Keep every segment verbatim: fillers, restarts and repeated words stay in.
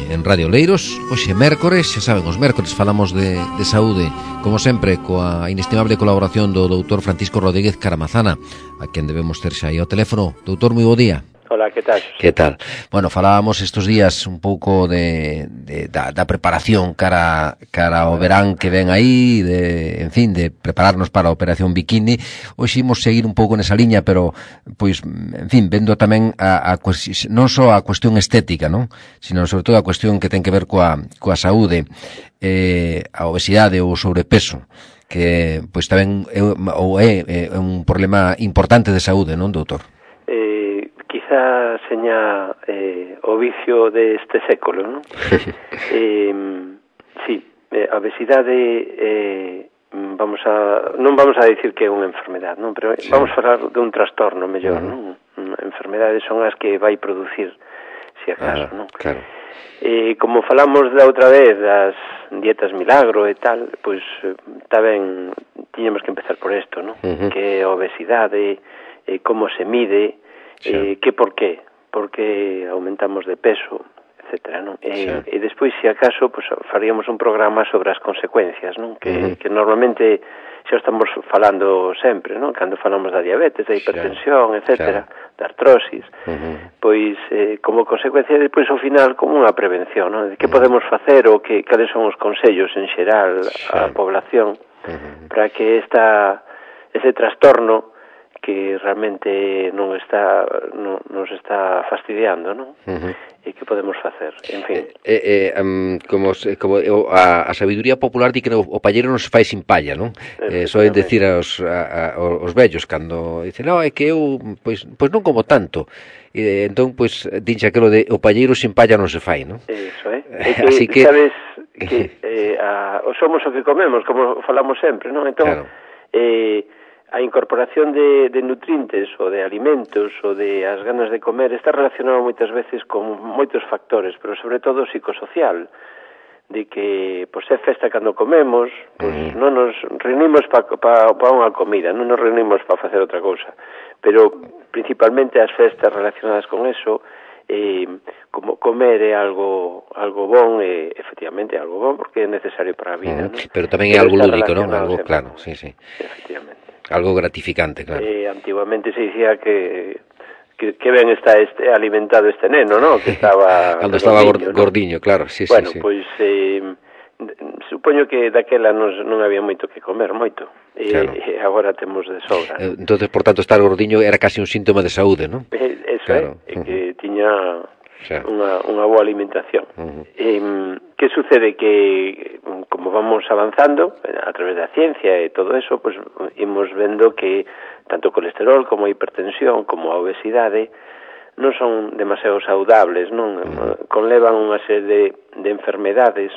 en Radio Oleiros. Hoxe mércores, xa saben, os mércores falamos de, de saúde, como sempre, coa inestimable colaboración do doutor Francisco Rodríguez Caramazana, a quen debemos ter xa aí ao teléfono. Doutor, moi bo día. Hola, que tal? Que tal? Bueno, falábamos estes días un pouco de, de da, da preparación cara cara ao verán que ven aí, de, en fin, de prepararnos para a operación Bikini. Hoxe imos seguir un pouco nesa liña, pero pois, en fin, vendo tamén a, a non só a cuestión estética, non? Sino sobre todo a cuestión que ten que ver coa coa saúde, eh, a obesidade ou o sobrepeso, que pois tamén é, ou é, é un problema importante de saúde, non, doutor? Quizá seña eh, o vicio deste século, non? eh, sí, eh, a obesidade eh, vamos a non vamos a dicir que é unha enfermedade, non, pero sí, vamos a falar dun trastorno mellor, uh-huh. non? Enfermedades son as que vai producir, se acaso, uh-huh. non? Claro. Eh, como falamos da outra vez das dietas milagro e tal, pois tamén tiñamos que empezar por isto, non? Uh-huh. Que é a obesidade, eh, como se mide. Sí. Eh, que por qué? Porque aumentamos de peso, etcétera, non? E, sí. e despois, se acaso, pues, faríamos un programa sobre as consecuencias, non? Que, uh-huh. que normalmente xa estamos falando sempre, non? Cando falamos da diabetes, da hipertensión, sí. etcétera, sí. da artrosis, uh-huh. pois, eh, como consecuencia, despois, ao final, como unha prevención, non? De que uh-huh. podemos facer ou que, cales son os consellos en xeral sí. á población uh-huh. para que esta, ese trastorno que realmente non está non nos está fastidiando, non? Uh-huh. E que podemos facer, en fin. Eh, eh, um, como como a, a sabiduría popular di que o, o palleiro non se fai sin palla, non? Eh, soen decir aos a, a, os vellos cando dicen, "No, é que eu pois pois non como tanto." E entón pois dinche aquilo de o palleiro sin palla non se fai, non? Eso, eh. É que, Así que sabes que eh, a, o somos o que comemos, como falamos sempre, non? Entón, claro. eh a incorporación de, de nutrientes ou de alimentos ou de as ganas de comer está relacionado moitas veces con moitos factores, pero sobre todo psicosocial, de que pois é festa cando comemos, pois mm. non nos reunimos para pa, pa unha comida, non nos reunimos para facer outra cousa, pero principalmente as festas relacionadas con eso, eh, como comer é algo algo bon, e efectivamente é algo bon porque é necesario para a vida, mm. non? Pero tamén é algo lúdico, non? Algo claro, sí, sí. Efectivamente. Algo gratificante, claro. Eh, antiguamente se dicía que, que que ben está este alimentado este neno, ¿no? Que estaba cando estaba gordiño, ¿no? gordiño, claro, sí, bueno, sí, sí. Bueno, pois eh, supoño que daquela non, non había moito que comer, moito. E, claro. e agora temos de sobra. Eh, entonces, por tanto, estar gordiño era casi un síntoma de saúde, ¿no? Eh, eso claro. é, eh, uh-huh. que tiña claro. unha, unha boa alimentación. Uh-huh. Eh, que sucede? Que como vamos avanzando a través da ciencia e todo eso, pues imos vendo que tanto o colesterol como a hipertensión como a obesidade non son demasiado saudables, non? Uh-huh. Conlevan unha serie de, de enfermedades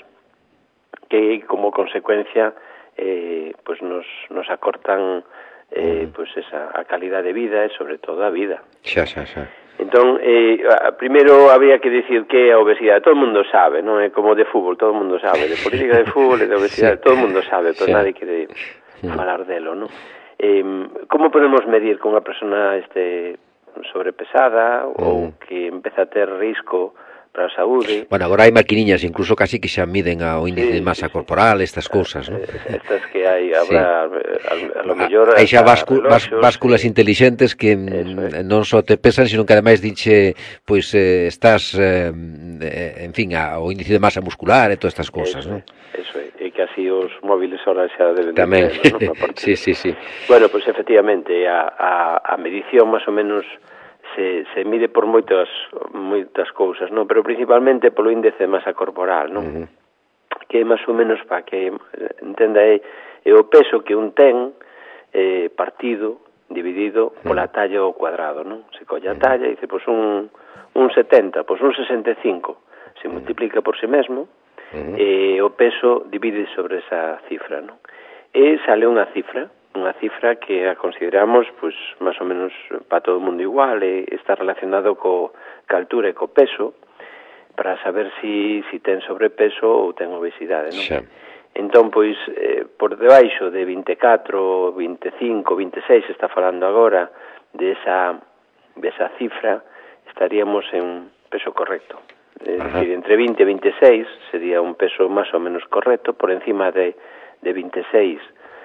que como consecuencia eh, pues nos, nos acortan eh, uh-huh. pues esa a calidad de vida e sobre todo a vida. Xa, xa, xa. Entón, eh, primeiro había que dicir que a obesidade, todo o mundo sabe, non é como de fútbol, todo o mundo sabe, de política de fútbol e de obesidade, sí. todo o mundo sabe, pero sí. nadie quere sí. falar delo, non? Eh, como podemos medir que unha persona este sobrepesada mm. ou que empeza a ter risco para a saúde? Bueno, agora hai maquiniñas, incluso casi que xa miden o índice sí, de masa sí, corporal, estas cousas, non? Estas que hai, habrá, sí. a, a lo mellor... Hai xa báscu, básculas sí. intelixentes que es. non só te pesan, sino que ademais diche, pois, eh, estás, eh, en fin, a, o índice de masa muscular e todas estas cousas, non? Eso é, e que así os móviles ahora xa deben... Tamén, de tener, ¿no? sí, sí, sí. Bueno, pois, pues, efectivamente, a, a, a medición, máis ou menos... Se, se mide por moitas moitas cousas, non? Pero principalmente polo índice de masa corporal, non? Uh-huh. Que máis ou menos para que entenda é, é o peso que un ten eh, partido, dividido pola talla ao cuadrado, non? Se colle a talla e dice, pois un, un setenta, pois un sesenta e cinco, se multiplica por si mesmo, uh-huh. e o peso divide sobre esa cifra, non? E sale unha cifra, unha cifra que a consideramos pois máis ou menos para todo o mundo igual, e está relacionado co ca altura e co peso para saber si si ten sobrepeso ou ten obesidade, non? Sí. Entón, pois, eh, por debaixo de vinte e catro, vinte e cinco, vinte e seis, está falando agora de esa, de esa cifra, estaríamos en peso correcto. é dicir, entre vinte e vinte e seis sería un peso máis ou menos correcto, por encima de, de vinte e seis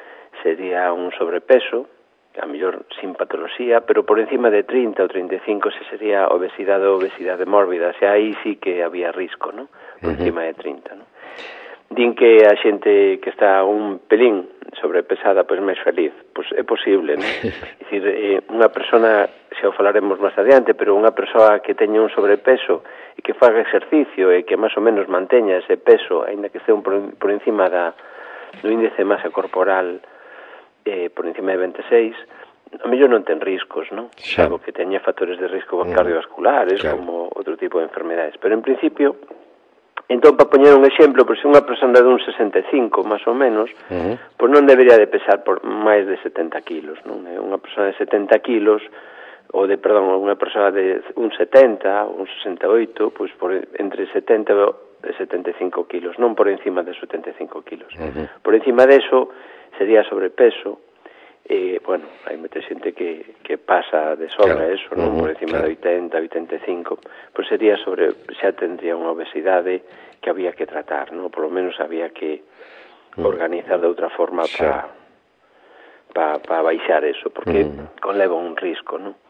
sería un sobrepeso, a mellor sin patoloxía, pero por encima de trinta ou trinta e cinco se sería obesidade ou obesidade mórbida, xa aí sí que había risco, ¿no? Por encima de trinta, ¿no? Din que a xente que está un pelín sobrepesada pois máis feliz, pois é posible, non? É dicir, eh, unha persona, xa o falaremos máis adiante, pero unha persoa que teña un sobrepeso e que faga exercicio e que máis ou menos manteña ese peso, aínda que este un por, por encima da, do índice de masa corporal eh, por encima de vinte e seis, a mellor non ten riscos, non? Salvo que teña factores de risco cardiovasculares, claro, como outro tipo de enfermedades. Pero en principio, entón, para poñer un exemplo, pois se unha persona de un sesenta e cinco, máis ou menos, uh-huh, pois non debería de pesar por máis de setenta kilos, non? Unha persona de setenta kilos, ou de, perdón, unha persona de un setenta, un sesenta e oito, pois por entre setenta e setenta e cinco kilos, non por encima de setenta e cinco kilos. Uh-huh. Por encima deso sería sobrepeso, e, bueno, hai moita xente que, que pasa de sobra, claro, eso, non? Uh-huh, por encima, claro, de oitenta, oitenta e cinco, pois sería sobre, xa tendría unha obesidade que había que tratar, non? Por lo menos había que organizar de outra forma para pa, pa baixar eso, porque uh-huh, conleva un risco, non?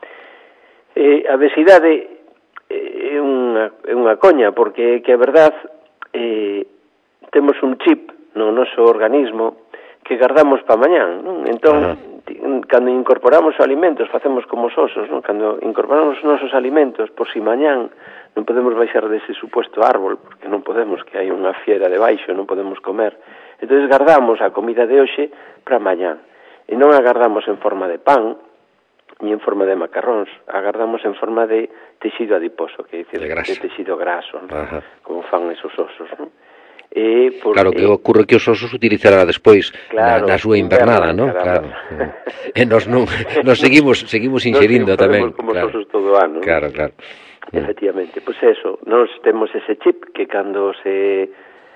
Eh, a obesidade é unha, é unha coña, porque que a verdad eh, temos un chip no noso organismo que guardamos para mañán, non? Entón, uh-huh, cando incorporamos os alimentos, facemos como os osos, non? Cando incorporamos os nosos alimentos, por si mañán non podemos baixar dese suposto árbol, porque non podemos, que hai unha fiera debaixo, non podemos comer. Entón, guardamos a comida de hoxe para mañán. E non a guardamos en forma de pan, ni en forma de macarróns, a guardamos en forma de texido adiposo, que é dicir, de, de texido graso, ¿no? Uh-huh, como fan esos osos, non? E por, claro, que eh, ocorre que os osos utilizará despois, claro, na, na súa invernada, non? Claro. E nos non nos seguimos seguimos inserindo tamén, como claro, os osos todo o ano. Claro, claro. Efectivamente, pois pues eso, nós temos ese chip que cando se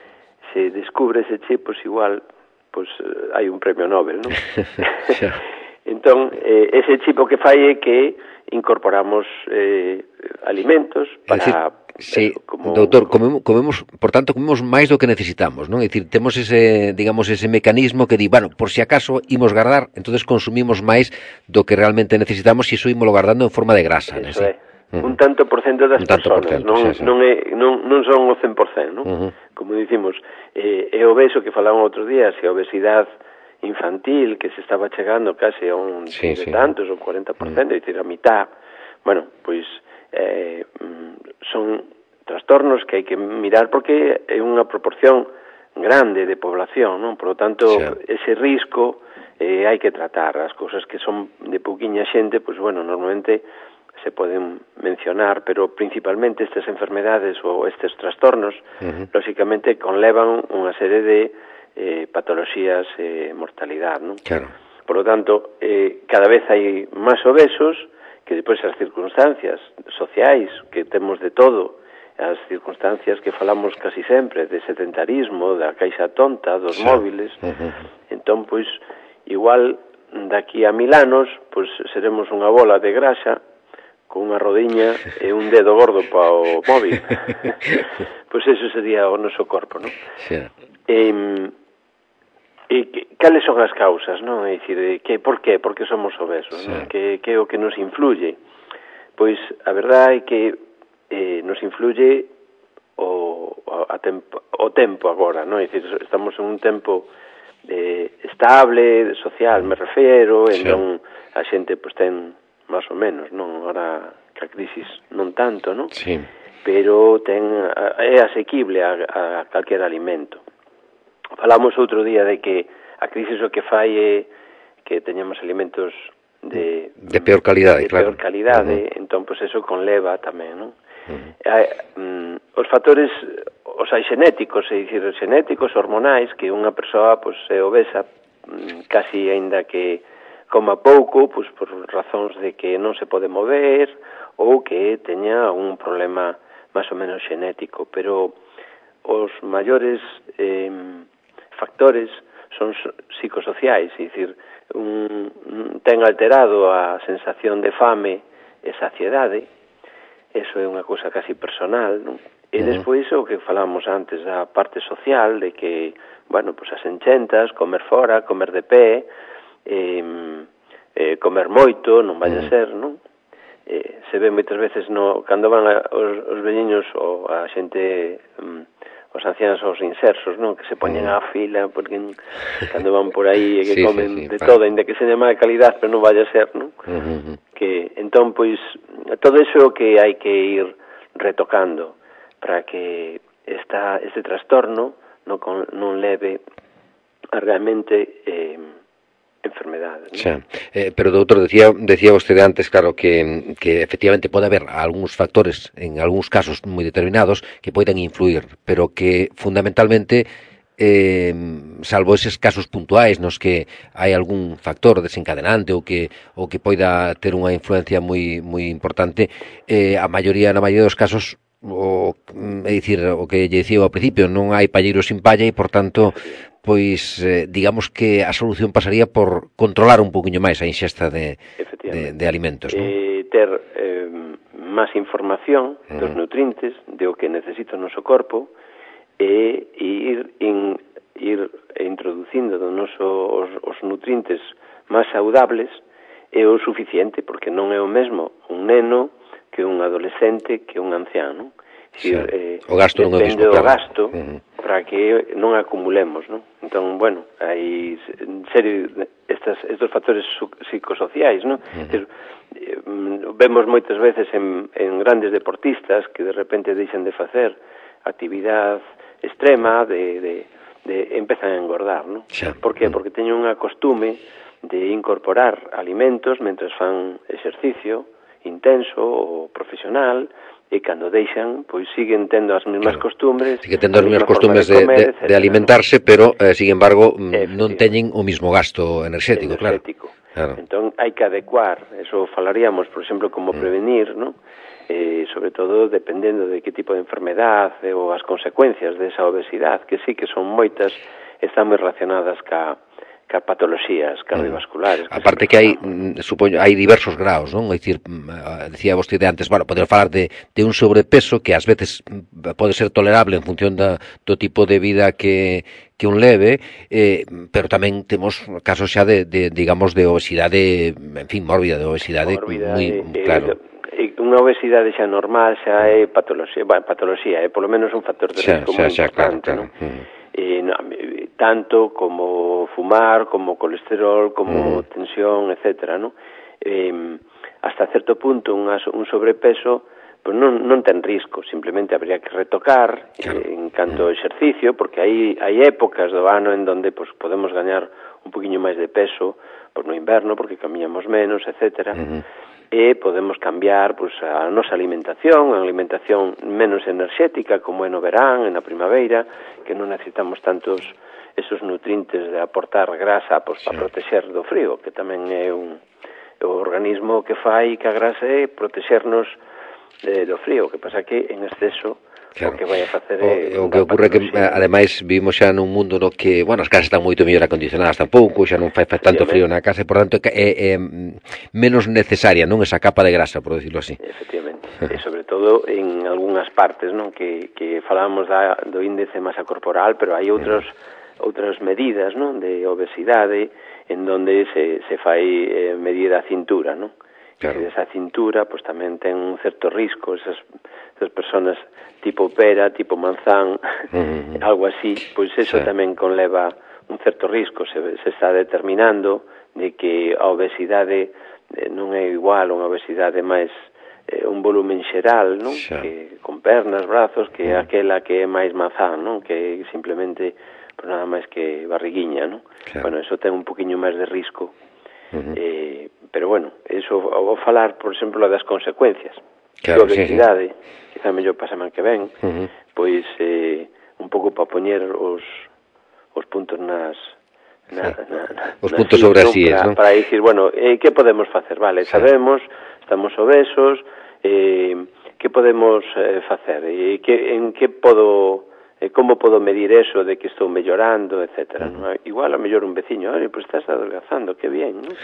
se descubre ese chip, pois pues igual, pois pues, hai un premio Nobel, non? Entón, eh, ese chip o que fai é que incorporamos eh, alimentos para... Decir, sí, eso, como, doutor, comemos, comemos, por tanto, comemos máis do que necesitamos, non? É dicir, temos ese, digamos, ese mecanismo que di, bueno, por si acaso imos guardar, entonces consumimos máis do que realmente necesitamos e iso imos guardando en forma de grasa, eso é. Uh-huh. Un tanto por cento das persoas, non, sí, sí, non, é, non, non son o cen por cento, non? Uh-huh. Como dicimos, eh, é obeso que falaban outro día, se a obesidade infantil que se estaba chegando case a un sí, de sí, tantos, un cuarenta por cento, uh-huh, é dicir, a mitad, bueno, pois eh, son trastornos que hai que mirar porque é unha proporción grande de población, non? Por lo tanto, sí, ese risco eh, hai que tratar. As cousas que son de pouquiña xente, pois bueno, normalmente se poden mencionar, pero principalmente estas enfermedades ou estes trastornos, uh-huh, lógicamente conlevan unha serie de eh, patoloxías e eh, mortalidade, non? Claro. Por lo tanto, eh, cada vez hai máis obesos, que depois as circunstancias sociais, que temos de todo, as circunstancias que falamos casi sempre, de sedentarismo, da caixa tonta, dos sí, móviles, uh-huh, entón, pois, igual, daqui a mil anos, pois, seremos unha bola de grasa, con unha rodiña e un dedo gordo para o móvil. Pois eso sería o noso corpo, non? Sí. E, e cales son as causas, non? É dicir, que, por qué? Por que somos obesos, sí, non? Que, que é o que nos influye? Pois a verdade é que eh, nos influye o, a tempo, o tempo agora, non? É dicir, estamos en un tempo eh, estable, social, me refiero, sí, entón a xente pois ten máis ou menos, non? Ahora que a crisis non tanto, non? Sí. Pero ten, é asequible a, a calquer alimento. Falamos outro día de que a crisis o que fai é que teñamos alimentos de, de peor calidade, de claro. peor calidade, uh-huh, entón, pois, eso conleva tamén, non? Uh-huh. Hai, um, os factores, os hai xenéticos, é dicir, xenéticos, hormonais, que unha persoa, pois, é obesa, um, casi aínda que coma pouco, pois por razóns de que non se pode mover ou que teña un problema máis ou menos xenético, pero os maiores eh, factores son psicosociais, é dicir, un, ten alterado a sensación de fame e saciedade, eso é unha cousa casi personal, non? E uh-huh. despois o que falamos antes da parte social, de que, bueno, pues as enchentas, comer fora, comer de pé, eh, eh, comer moito, non vai a ser, non? Eh, se ve moitas veces no, cando van a, os, os velliños ou a xente, um, os ancianos aos insersos, non? Que se poñen á fila porque cando van por aí e que sí, comen sí, sí, de pa. todo, ainda que se llama de calidad, pero non vai a ser, non? Uh-huh. Que entón, pois, todo iso que hai que ir retocando para que esta, este trastorno non, non leve a realmente eh, enfermedades, ¿no? Xa. Eh, pero, doutor, decía, decía vostede antes, claro, que, que efectivamente pode haber algúns factores, en algúns casos moi determinados, que poden influir, pero que fundamentalmente, eh, salvo eses casos puntuais nos que hai algún factor desencadenante ou que ou que poida ter unha influencia moi moi importante, eh, a maioría, na maioría dos casos, o, é dicir, o que lle dicía ao principio, non hai palleiro sin palla e, por tanto, pois, eh, digamos que a solución pasaría por controlar un poquinho máis a ingesta de, de, de alimentos, non? Eh, ter eh, máis información uh-huh. dos nutrientes, de o que necesita o noso corpo, e, e ir, in, ir introducindo do noso, os, os nutrientes máis saudables é o suficiente, porque non é o mesmo un neno que un adolescente que un anciano. Sí. Eh, o gasto non é o mesmo, claro. Depende do gasto uh-huh. para que non acumulemos, non? Entón, bueno, hai serie de estas, estos factores psicosociais, non? Uh-huh. Entón, eh, vemos moitas veces en, en grandes deportistas que de repente deixan de facer actividade extrema, de, de, de empezan a engordar, non? Sí. Por que? Porque teñen unha costume de incorporar alimentos mentres fan exercicio intenso ou profesional, e cando deixan, pois siguen tendo as mesmas claro. costumbres, sigue tendo as mesmas costumes de, comer, de, etcétera, de alimentarse, ¿no? Pero, eh, sin embargo, non teñen o mismo gasto enerxético, enerxético. Claro. Entón, hai que adecuar, eso falaríamos, por exemplo, como mm. prevenir, ¿no? Eh, sobre todo dependendo de que tipo de enfermedade ou as consecuencias desa obesidade, que sí que son moitas, están moi relacionadas ca ca patoloxías cardiovasculares. Mm. Aparte que hai, supoño, hai diversos graus, non? É dicir, decía vostede antes, bueno, podemos falar de, de un sobrepeso que ás veces pode ser tolerable en función da, do tipo de vida que, que un leve, eh, pero tamén temos casos xa de, de digamos, de obesidade, en fin, mórbida, de obesidade mórbida, moi, eh, claro. Eh, unha obesidade xa normal xa é patoloxía, bueno, patoloxía, é polo menos un factor de risco moi importante, claro, claro. non? Eh, no, tanto como fumar, como colesterol, como mm. tensión, etcétera, ¿no? Eh, hasta certo punto un, un sobrepeso pues non, non ten risco, simplemente habría que retocar claro. eh, en canto ao exercicio, porque hai, hai épocas do ano en donde pues, podemos gañar un poquinho máis de peso, pues, no inverno, porque camiñamos menos, etcétera, mm-hmm. e podemos cambiar pues, a nosa alimentación, a alimentación menos enerxética, como é no verán, en a primavera, que non necesitamos tantos esos nutrientes de aportar grasa pues, para sí. protexer do frío, que tamén é un o organismo que fai que a grasa é protexernos eh, do frío, que pasa que en exceso claro. o que vai a facer é... O, o que ocorre que, ademais, vivimos xa nun mundo no que, bueno, as casas están moito mellor acondicionadas tampouco, xa non fai tanto frío na casa, e, por tanto, é, é menos necesaria, non, esa capa de grasa, por decirlo así. Efectivamente, e sobre todo en algunhas partes, non, que, que falábamos da, do índice de masa corporal, pero hai outros, outras medidas, non, de obesidade, en donde se, se fai eh, medir a cintura, non? Claro. E esa cintura, pues tamén ten un certo risco, esas, esas personas tipo pera, tipo manzán, uh-huh. algo así, pois pues eso sí. tamén conleva un certo risco, se, se está determinando de que a obesidade eh, non é igual, unha obesidade máis eh, un volumen xeral, non? Sí. Que con pernas, brazos, que uh-huh. aquela que é máis manzán, non? Que é simplemente pues nada máis que barriguiña, non? Claro. Bueno, eso ten un poquinho máis de risco. Uh-huh. Eh, pero bueno, eso vou falar, por exemplo, das consecuencias claro, da obesidade, sí, sí. quizá mellor para semana que ven, uh-huh. pois eh, un pouco para poñer os, os puntos nas na, sí. na, na, os puntos sobre as íes, non? Para dicir, bueno, eh, que podemos facer? Vale, sí. sabemos, estamos obesos, eh, que podemos eh, facer? E que, en que podo eh, como podo medir eso de que estou mellorando, etcétera. Uh-huh. ¿No? Igual a mellor un veciño, oye, pues estás adelgazando, que bien, ¿no?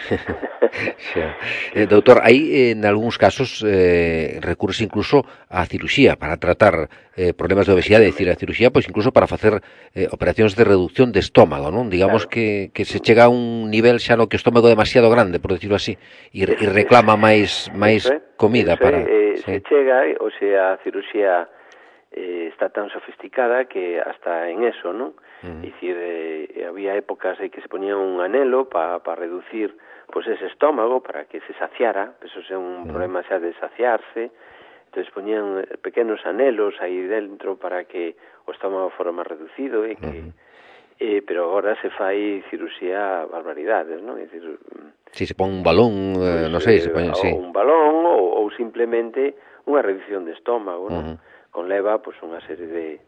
Sí. eh, doutor, aí en algúns casos eh, recurres incluso á cirurxía para tratar eh, problemas de obesidade, é dicir, a cirurxía, pois incluso para facer eh, operacións de reducción de estómago, non? Digamos claro. que, que se chega a un nivel xa no que o estómago é demasiado grande, por decirlo así, e, e reclama máis máis comida para... Eh, sí. Se chega, o sea, a cirurxía Eh, está tan sofisticada que hasta en eso, ¿no? Uh-huh. Es decir, eh, había épocas en que se ponía un anhelo para pa reducir pues ese estómago, para que se saciara, eso es un uh-huh. problema xa de saciarse, entonces ponían pequenos anhelos aí dentro para que o estómago fora máis reducido, e que, uh-huh. eh, pero agora se fai cirurxía barbaridades, ¿no? Es decir, si se pon un balón, eh, pues, non sei, se pon, sí. un balón ou, ou simplemente unha reducción de estómago, ¿no? Uh-huh. Conleva pues unha serie de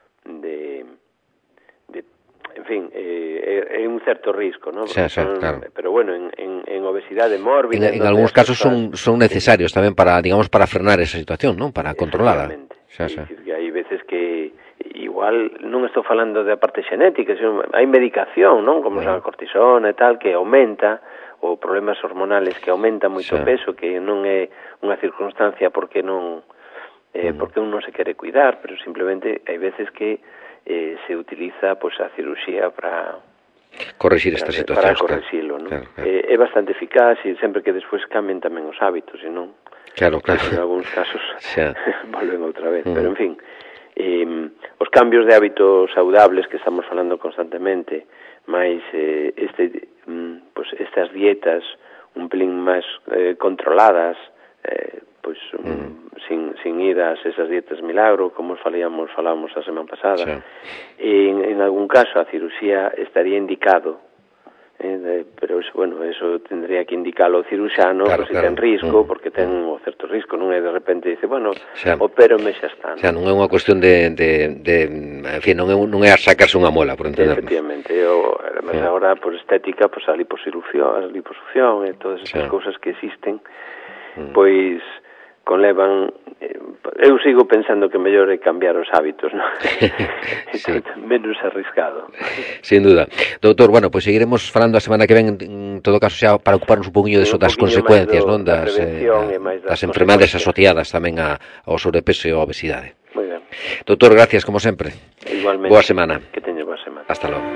de, de en fin, eh, é un certo risco, ¿no? Xa, xa, son, claro. Pero bueno, en, en, en obesidade mórbida... En, en algúns casos son, son necesarios sí. tamén para, digamos, para frenar esa situación, ¿no? Para controlarla. Xa, xa. É dicir, que hai veces que igual non estou falando da parte xenética, sino hai medicación, non? Como bueno. a cortisona e tal, que aumenta, ou problemas hormonales que aumentan moito o peso, que non é unha circunstancia porque non... Eh, porque uno se quere cuidar, pero simplemente hai veces que eh, se utiliza pues a cirugía para corregir esta para, situación, para corregirlo, ¿no? Claro, claro. Eh, é bastante eficaz e sempre que despois cambien tamén os hábitos, e non claro, claro. en algúns casos volven outra vez, uh-huh. pero en fin, eh, os cambios de hábitos saudables que estamos falando constantemente, máis eh, este, mm, pues estas dietas un pelín máis eh, controladas, eh, pois pues, mm. sin, sin ir a esas dietas milagro, como falíamos, falábamos a semana pasada. Sí. En, en algún caso a cirugía estaría indicado, eh, de, pero eso, bueno, eso tendría que indicarlo o ciruxano, claro, pues, claro. si ten risco, mm. porque ten un certo risco, non é de repente dice, bueno, xa, opérome xa está. Xa, non é unha cuestión de, de, de en fin, non é, non é a sacarse unha mola, por entendernos. Efectivamente, o, además sí. agora, por estética, pues, a liposucción, a liposucción e todas esas sí. cousas que existen, mm. pois conlevan, eh, eu sigo pensando que mellor é cambiar os hábitos, non? Sí. Menos arriscado. Sin duda. Doutor, bueno, pois pues seguiremos falando a semana que ven, en todo caso, xa para ocuparnos un poquinho sí, das consecuencias, non? Das, eh, das enfermedades asociadas tamén a, ao sobrepeso e a obesidade. Moi ben. Doutor, gracias, como sempre. Igualmente. Boa semana. Que teña boa semana. Hasta logo.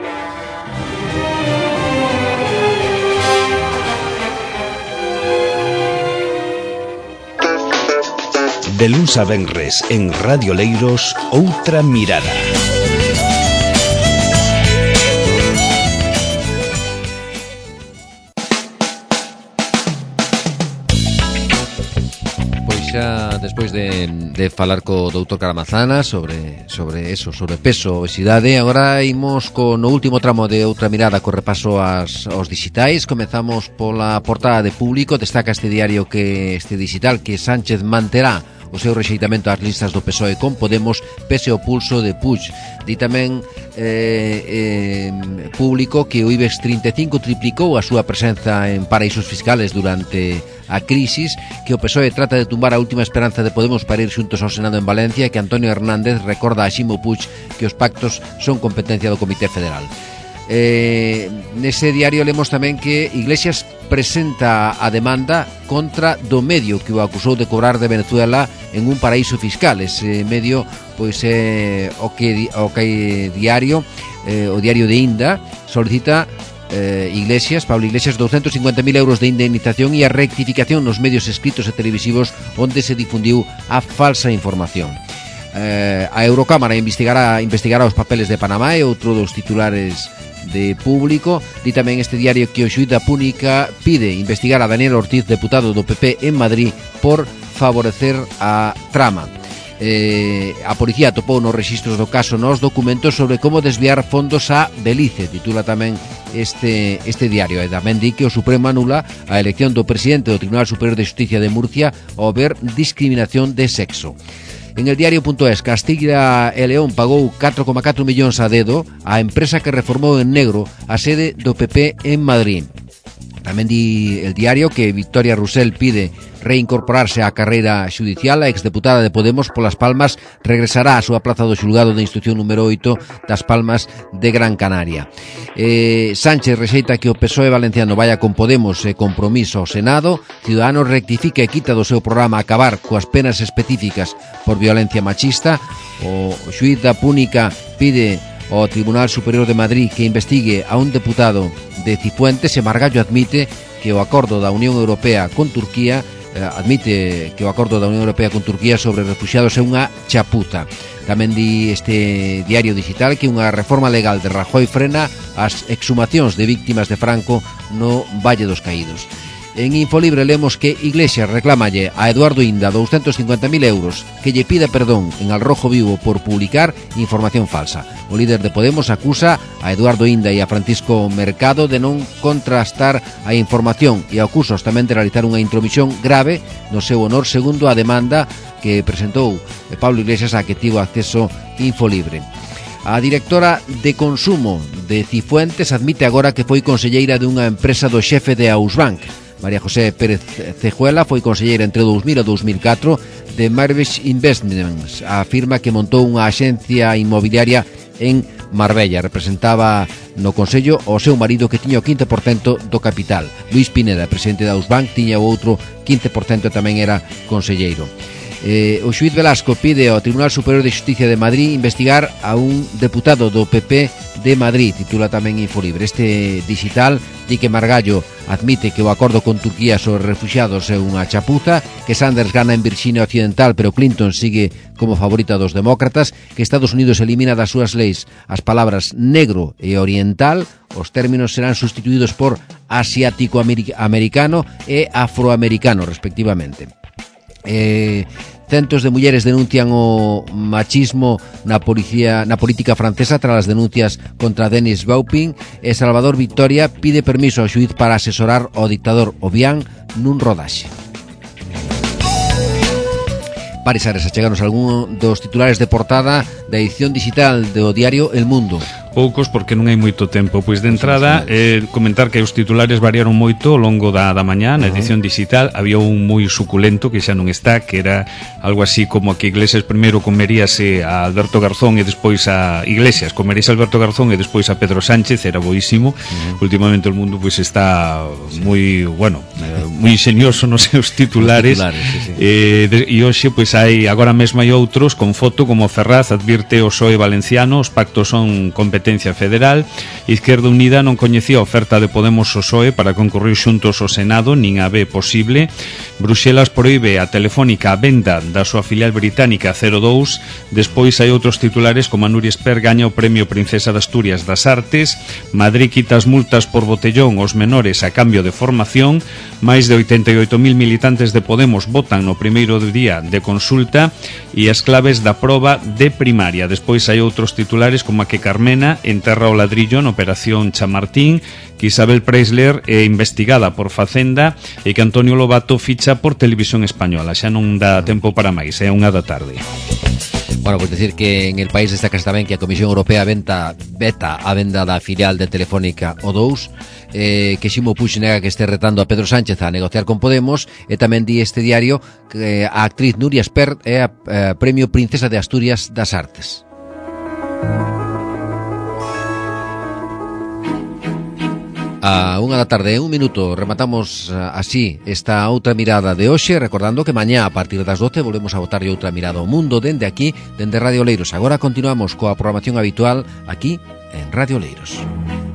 De luns a venres en Radio Leiros, Outra Mirada. Pois xa despois de, de falar co doutor Caramazana sobre, sobre eso, sobre peso, obesidade, agora imos con o último tramo de Outra Mirada co repaso as, aos digitais. Comezamos pola portada de Público. Destaca este diario que este digital que Sánchez manterá o seu rexeitamento ás listas do P S O E con Podemos pese o pulso de Puig. Di tamén eh, eh, Público que o IBEX trinta e cinco triplicou a súa presenza en paraísos fiscales durante a crisis, que o P S O E trata de tumbar a última esperanza de Podemos para ir xuntos ao Senado en Valencia, e que Antonio Hernández recorda a Ximo Puig que os pactos son competencia do Comité Federal. Eh, nese diario lemos tamén que Iglesias presenta a demanda contra do medio que o acusou de cobrar de Venezuela en un paraíso fiscal. Ese medio pois é o que o que diario eh, o diario de Inda solicita eh, Iglesias, Pablo Iglesias, doscientos cincuenta mil euros de indemnización e a rectificación nos medios escritos e televisivos onde se difundiu a falsa información. Eh, a Eurocámara investigará investigará os papeles de Panamá, e outro dos titulares de Público. Di tamén este diario que o xuíz da Púnica pide investigar a Daniel Ortiz, deputado do P P en Madrid, por favorecer a trama. Eh, a policía atopou nos rexistros do caso nos documentos sobre como desviar fondos a Belice, titula tamén este, este diario. E tamén di que o Supremo anula a elección do presidente do Tribunal Superior de Xusticia de Murcia ao ver discriminación de sexo. En el diario.es, Castilla e León pagou catro coma catro millóns a dedo á empresa que reformou en negro a sede do P P en Madrid. Tamén di el diario que Victoria Rusell pide reincorporarse á carreira xudicial. A exdeputada de Podemos polas Palmas regresará á súa plaza do xulgado de instrucción número oito das Palmas de Gran Canaria. Eh, Sánchez rexeita que o P S O E valenciano vaya con Podemos e Compromiso ao Senado. Ciudadanos rectifica e quita do seu programa acabar coas penas específicas por violencia machista. O xuíz da Púnica pide ao Tribunal Superior de Madrid que investigue a un deputado de Cifuentes e Margallo admite que o acordo da Unión Europea con Turquía eh, admite que o acordo da Unión Europea con Turquía sobre refuxiados é unha chapuza. Tamén di este diario digital que unha reforma legal de Rajoy frena as exhumacións de víctimas de Franco no Valle dos Caídos. En Infolibre lemos que Iglesias reclámalle a Eduardo Inda doscientos cincuenta mil euros que lle pida perdón en Al Rojo Vivo por publicar información falsa. O líder de Podemos acusa a Eduardo Inda e a Francisco Mercado de non contrastar a información e acusos tamén de realizar unha intromisión grave no seu honor segundo a demanda que presentou Pablo Iglesias a que tivo acceso Infolibre. A directora de consumo de Cifuentes admite agora que foi conselleira dunha empresa do xefe de Ausbank. María José Pérez Cejuela foi conselleira entre dous mil e dous mil catro de Marvish Investments, a firma que montou unha axencia inmobiliaria en Marbella. Representaba no Consello o seu marido que tiña o quince por cento do capital. Luís Pineda, presidente da Ausbank, tiña o outro quince por cento e tamén era conselleiro. Eh, o xuíz Velasco pide ao Tribunal Superior de Xusticia de Madrid investigar a un deputado do P P de Madrid, titula tamén Infolibre. Este digital di que Margallo admite que o acordo con Turquía sobre refuxiados é unha chapuza, que Sanders gana en Virxinia Occidental pero Clinton sigue como favorita dos demócratas, que Estados Unidos elimina das súas leis as palabras negro e oriental, os términos serán sustituídos por asiático-americano e afroamericano respectivamente. Eh, centos de mulleres denuncian o machismo na policía, na política francesa tras as denuncias contra Denis Baupin e Salvador Victoria pide permiso ao xuíz para asesorar ao dictador Obiang nun rodaxe. Pares Ares, acheganos algún dos titulares de portada da edición digital do diario El Mundo. Poucos porque non hai moito tempo. Pois de entrada eh, comentar que os titulares variaron moito ao longo da, da mañá. Na edición digital había un moi suculento que xa non está, que era algo así como que Iglesias primeiro comeríase a Alberto Garzón e despois a Iglesias comeríase a Alberto Garzón e despois a Pedro Sánchez. Era boísimo. Uh-huh. Últimamente o mundo pois está moi, bueno, eh, moi ingenioso nos seus titulares, titulares sí, sí. Eh, de, e hoxe pois hai agora mesmo hai outros con foto como Ferraz advirte o P S O E valenciano, os pactos son competencia federal. Izquierda Unida non coñecía a oferta de Podemos ao P S O E para concurrir xuntos ao Senado, nin a ve posible. Bruxelas proíbe a Telefónica a venda da súa filial británica cero dous. Despois hai outros titulares como a Nuria Esper gaña o premio Princesa de Asturias das Artes. Madrid quita as multas por botellón aos menores a cambio de formación. Máis de oitenta e oito mil militantes de Podemos votan no primeiro día de consulta e as claves da proba de primaria. Despois hai outros titulares como a que Carmena enterra o ladrillo na Operación Chamartín, que Isabel Preisler é investigada por Facenda e que Antonio Lobato ficha por Televisión Española. Xa non dá tempo para máis, é unha da tarde. Bueno, pues decir que en el país destaca tamén que a Comisión Europea venta, veta a venda da filial de Telefónica O dous, eh, que Ximo Puig nega que este retando a Pedro Sánchez a negociar con Podemos, e tamén di este diario que a actriz Nuria Espert é a, a premio Princesa de Asturias das Artes. A unha da tarde, en un minuto, rematamos así esta outra mirada de hoxe, recordando que mañá a partir das doce volvemos a botarlle outra mirada ao mundo dende aquí, dende Radio Leiros. Agora continuamos coa programación habitual aquí en Radio Leiros.